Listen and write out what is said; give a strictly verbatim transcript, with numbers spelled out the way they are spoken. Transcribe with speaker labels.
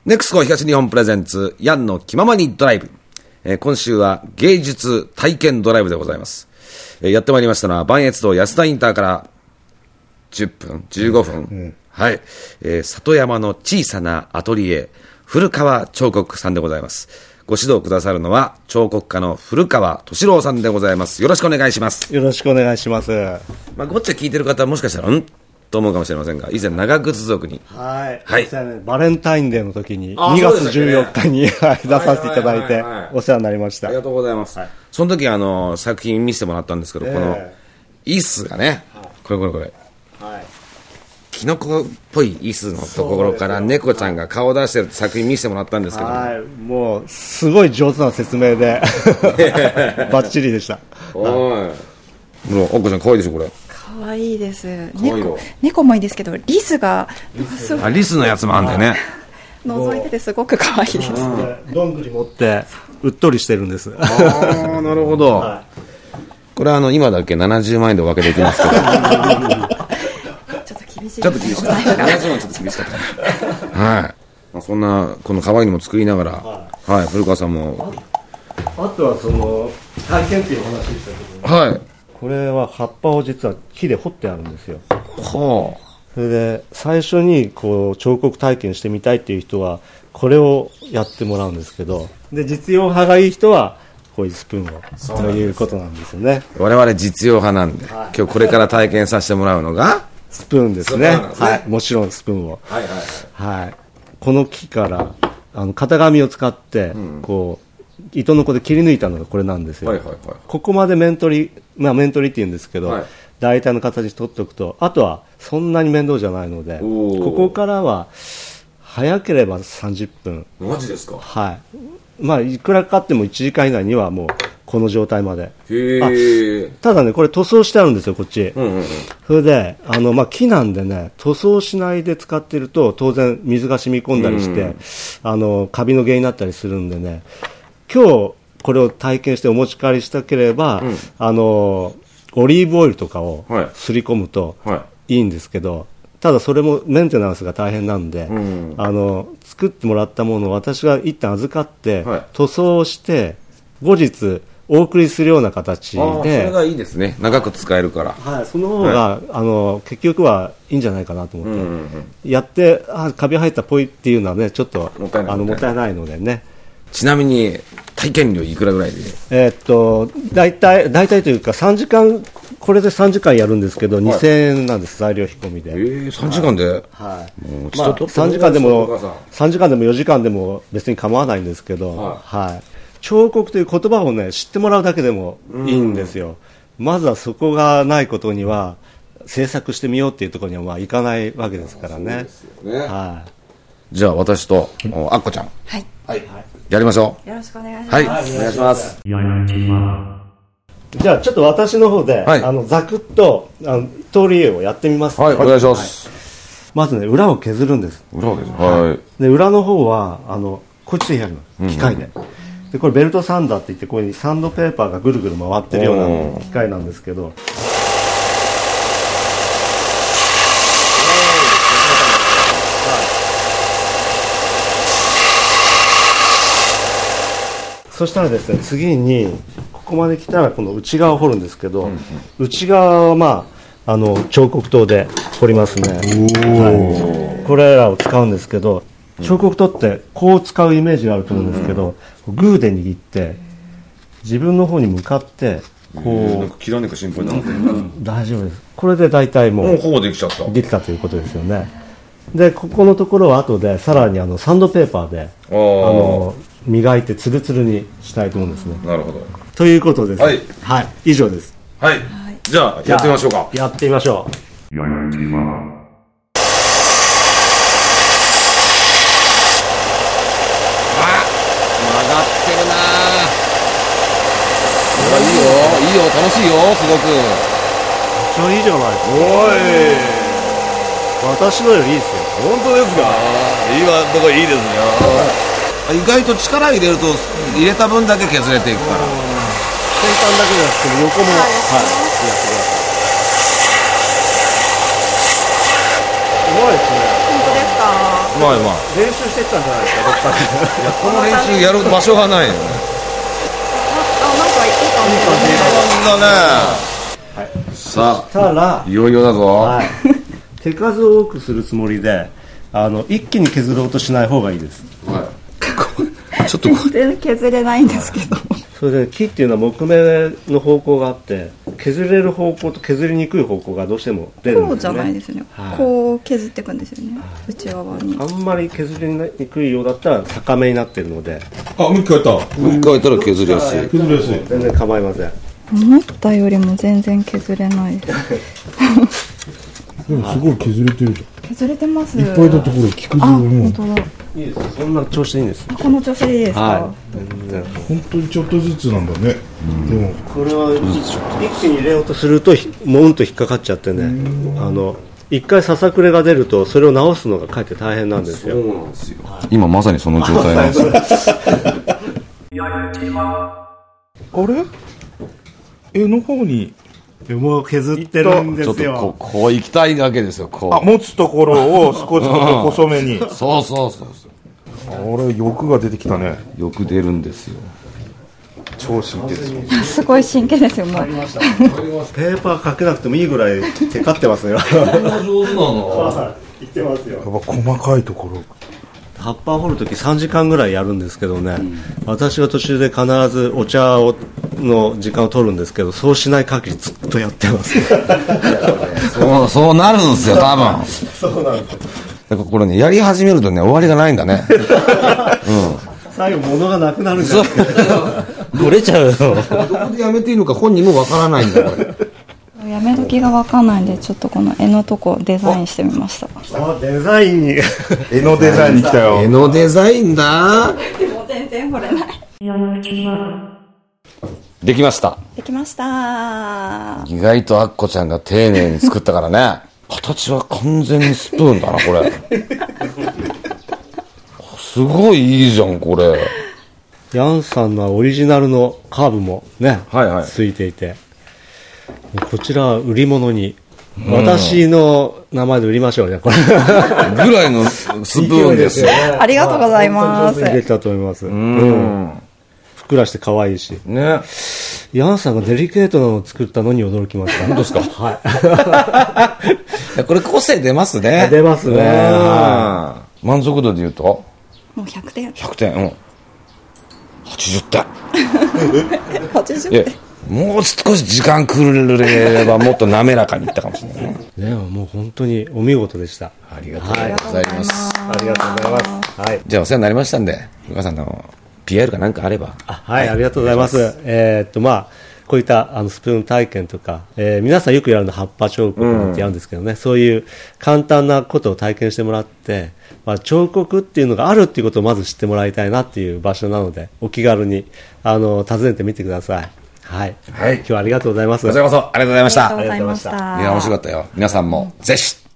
Speaker 1: ネクスコ東日本プレゼンツヤンの気ままにドライブ、えー、今週は芸術体験ドライブでございます、えー、やってまいりましたのは磐越道安田インターからじゅっぷんじゅうごふん、うん、はい、えー、里山の小さなアトリエ古川彫刻さんでございます。ご指導くださるのは彫刻家の古川敏郎さんでございます。よろしくお願いします。
Speaker 2: よろしくお願いします。
Speaker 1: まあ、こっち聞いてる方はもしかしたらんと思うかもしれませんが、以前長靴族に、
Speaker 2: はい、はい、ね、バレンタインデーの時ににがつじゅうよっかに、ね、出させていただいてお世話になりました。
Speaker 1: ありがとうございます、はい、その時あの作品見せてもらったんですけど、えー、この椅子がね、はい、これこれこれ、はい、キノコっぽい椅子のところから猫ちゃんが顔を出してる作品見せてもらったんですけど、
Speaker 2: はい、もうすごい上手な説明でバッチリでした。
Speaker 1: おい、もうおっこちゃん可愛いでしょこれ。
Speaker 3: 可愛いです。猫、猫もいいですけどリスが
Speaker 1: あリスのやつもあるんだよね。
Speaker 3: 覗いててすごく可愛いです。
Speaker 2: どんぐり持ってうっとりしてるんです。
Speaker 1: ああなるほど、はい、これはあの今だけななじゅうまんえんでお分けできますけどちょっ
Speaker 3: と厳しい、
Speaker 1: ちょっと厳しかったななじゅうまんちょっと厳しかったはい、まあ、そんなこの可愛いのも作りながら、はいはい、古川さんも
Speaker 2: あ, あとはその体験っていう話でしたけど、ね、はい、これは葉っぱを実は木で掘ってあるんですよ。はあ、それで最初にこう彫刻体験してみたいっていう人はこれをやってもらうんですけど、で実用派がいい人はこういうスプーンをということなんですよね。
Speaker 1: 我々実用派なんで、はい、今日これから体験させてもらうのが
Speaker 2: スプーンですね。はい、もちろんスプーンを、はいはいはいはい、この木からあの型紙を使って、うん、こう糸のこで切り抜いたのがこれなんですよ、はいはいはい、ここまで面取り、まあ、面取りって言うんですけど、はい、大体の形取っておくとあとはそんなに面倒じゃないので、ここからは早ければさんじゅっぷん。
Speaker 1: マジですか。
Speaker 2: はい、まあいくらかかってもいちじかん以内にはもうこの状態まで。
Speaker 1: へー。
Speaker 2: ただねこれ塗装してあるんですよこっち、うんうんうん、それであの、まあ、木なんでね塗装しないで使っていると当然水が染み込んだりして、うん、あのカビの原因になったりするんでね、今日これを体験してお持ち帰りしたければ、うん、あのオリーブオイルとかをすり込むといいんですけど、はいはい、ただそれもメンテナンスが大変なんで、うん、あの作ってもらったものを私が一旦預かって、はい、塗装して後日お送りするような形で、あそ
Speaker 1: れがいいですね、長く使えるから、
Speaker 2: はい、その方が、はい、あの結局はいいんじゃないかなと思って、うんうんうん、やってあカビ生えたっぽいっていうのはねちょっともったいない、あのもったいないのでね。
Speaker 1: ちなみに体験料いくらぐらいで？
Speaker 2: えー、っと大体大体というかさんじかんこれでさんじかんやるんですけど、はい、にせんえんなんです、材料費込みで。
Speaker 1: えー、さんじかんで、
Speaker 2: はいもうまあ、さんじかんでもさんじかんでもよじかんでも別に構わないんですけど、はいはい、彫刻という言葉をね知ってもらうだけでもいいんですよ。まずはそこがないことには制作してみようっていうところにはまあいかないわけですからね。そうですよね、はい、
Speaker 1: じゃあ私とあっこちゃん、
Speaker 3: はい、
Speaker 1: はい、やりましょ
Speaker 3: う。よろしくお願いします。
Speaker 1: はい、お願いします。
Speaker 2: じゃあちょっと私の方で、はい、あのザクッとあの通り絵をやってみます、
Speaker 1: ね。はい、お願いします。はい、
Speaker 2: まずね裏を削るんです。
Speaker 1: 裏を削る。はい。
Speaker 2: で裏の方はあのこっちでやるの機械で。うんうん、でこれベルトサンダーって言ってここにサンドペーパーがぐるぐる回ってるような機械なんですけど。そしたらですね次にここまで来たらこの内側を彫るんですけど、うんうん、内側はまああの彫刻刀で彫りますね。はい、これらを使うんですけど、彫刻刀ってこう使うイメージがあると思うんですけど、うん、グーで握って自分の方に向かってこう、えー、なんか
Speaker 1: 切らねか心配なので、
Speaker 2: うん、大丈夫です。これで大体もう、
Speaker 1: もうほぼできちゃった
Speaker 2: できたということですよね。でここのところは後でさらにあのサンドペーパーであの磨いてツルツルにしたいと思うんですね。
Speaker 1: なるほど。
Speaker 2: ということです。はい、はい、以上です。
Speaker 1: はい、はい、じゃあやってみましょうか。
Speaker 2: やってみましょう。
Speaker 1: やってみまあ、曲がってるな。これはいいよ、いいよ、楽しいよ、すごく。
Speaker 2: めっちゃいいじゃないですか。
Speaker 1: おい。
Speaker 2: 私のよりいいですよ。
Speaker 1: 本当ですか。今のところいいですよ。意外と力入れると入れた分だけ削れていくから。
Speaker 2: 先端だけじゃなくて横も、はい、はい、やってください。うまいですね。
Speaker 3: 本当ですか。
Speaker 1: すまあまあ
Speaker 2: 練習してたんじゃないですか、どっかで。
Speaker 1: いやこの練習やる場所がないよね。
Speaker 3: あ、なんかいい感じ
Speaker 1: だね。さあ
Speaker 2: たら、
Speaker 1: いよいよだぞ。
Speaker 2: はい、手数を多くするつもりで、あの一気に削ろうとしない方がいいです。
Speaker 1: はい、ちょっと
Speaker 3: 全然削れないんですけど。
Speaker 2: それで木っていうのは木目の方向があって、削れる方向と削りにくい方向がどうしても出るんですよね。
Speaker 3: こうじゃないですね、
Speaker 2: はい、
Speaker 3: こう削っていくんですよね、内側に。
Speaker 2: あんまり削りにくいようだったら逆目になってるので、
Speaker 4: あ、向き変えた。
Speaker 1: 向き変えたら削りやすい。
Speaker 4: 崩れやすい。
Speaker 2: 全然構いません。
Speaker 3: 思ったよりも全然削れないです。
Speaker 4: でもすごい削れてるじ
Speaker 3: 削れてます。
Speaker 4: ゃん。いっぱいだってこれ木くず
Speaker 3: あ、
Speaker 4: も
Speaker 3: 本当だ。
Speaker 2: いいです、そんな調子でいいんです。
Speaker 3: この調子でいいですか。
Speaker 2: はい、全然。
Speaker 4: 本当にちょっとずつなんだね。でも
Speaker 2: これは一気に入れようとするともうんと引っかかっちゃってね、あの一回ささくれが出るとそれを直すのがかえって大変なんですよ。
Speaker 1: そうなんですよ。今まさにその状態なんですよ。
Speaker 4: あれ絵の方に
Speaker 2: もう削ってるんで
Speaker 1: ちょっと
Speaker 2: すよ。
Speaker 1: こうこう行きたいわけですよ。こう
Speaker 4: あ、持つところを少しと細めに。
Speaker 1: そうそうそうそう。
Speaker 4: あれ欲が出てきたね。
Speaker 1: よく出るんですよ。
Speaker 4: 超真剣です。
Speaker 3: すごい真剣ですよ、もう。
Speaker 2: ペーパーかけなくてもいいぐらいテカってますよ。
Speaker 1: 上手なの。
Speaker 2: 言ってますよ。
Speaker 4: やっぱ細かいところ。
Speaker 2: 葉っぱを掘るときさんじかんぐらいやるんですけどね、うん、私は途中で必ずお茶をの時間を取るんですけど、そうしない限りずっとやってます。
Speaker 1: そうそうなるんですよ、多分。
Speaker 2: そうなんですよ。
Speaker 1: だからこれね、やり始めるとね、終わりがないんだね。うん。
Speaker 2: 最後物がなくなるんじゃないですか。
Speaker 1: 取れちゃうよ。どこでやめていいのか本人もわからないんだよ、これ。
Speaker 3: やめ時が分かんないんで、ちょっとこの絵のとこデザインしてみました。
Speaker 2: あ、デザインに
Speaker 4: 絵のデザインに来たよ。
Speaker 1: 絵のデザインだ。
Speaker 3: でも全然彫れない。
Speaker 1: できました。
Speaker 3: できました。
Speaker 1: 意外とアッコちゃんが丁寧に作ったからね。形は完全にスプーンだな、これ。すごいいいじゃん、これ。
Speaker 2: ヤンさんのオリジナルのカーブもね、
Speaker 1: はいはい、
Speaker 2: ついていて、こちらは売り物に、うん、私の名前で売りましょうね、これ。
Speaker 1: ぐらいのスプーンですよ。
Speaker 3: ありがとうございます。
Speaker 2: 上手にできたと思います。
Speaker 1: うん。
Speaker 2: ふっくらして可愛いし。
Speaker 1: ね。
Speaker 2: ヤンさんがデリケートなのを作ったのに驚きました。
Speaker 1: 本当ですか。
Speaker 2: はい。
Speaker 1: これ個性出ますね。
Speaker 2: 出ますね。
Speaker 1: 満足度で言うと
Speaker 3: もうひゃくてん。
Speaker 1: ひゃくてん。うん。はちじゅってん。
Speaker 3: はちじゅってん。
Speaker 1: もう少し時間くれればもっと滑らかにいったかもしれないね。
Speaker 2: ね、もう本当にお見事でした。
Speaker 1: ありがとうございます。
Speaker 2: ありがとうございます。はい。
Speaker 1: じゃあお世話になりましたんで、お母さんの ピーアール かなんかあれば。
Speaker 2: あ、はい、ありがとうございます。えー、っとまあこういったあのスプーン体験とか、えー、皆さんよくやるの葉っぱ彫刻ってやるんですけどね、うん、そういう簡単なことを体験してもらって、まあ、彫刻っていうのがあるっていうことをまず知ってもらいたいなっていう場所なので、お気軽にあの訪ねてみてください。はい、はい、今日はありがとうございます。
Speaker 1: こちらこそありがとうございました。
Speaker 3: ありがとうございました。
Speaker 1: いや面白かったよ。皆さんもぜひ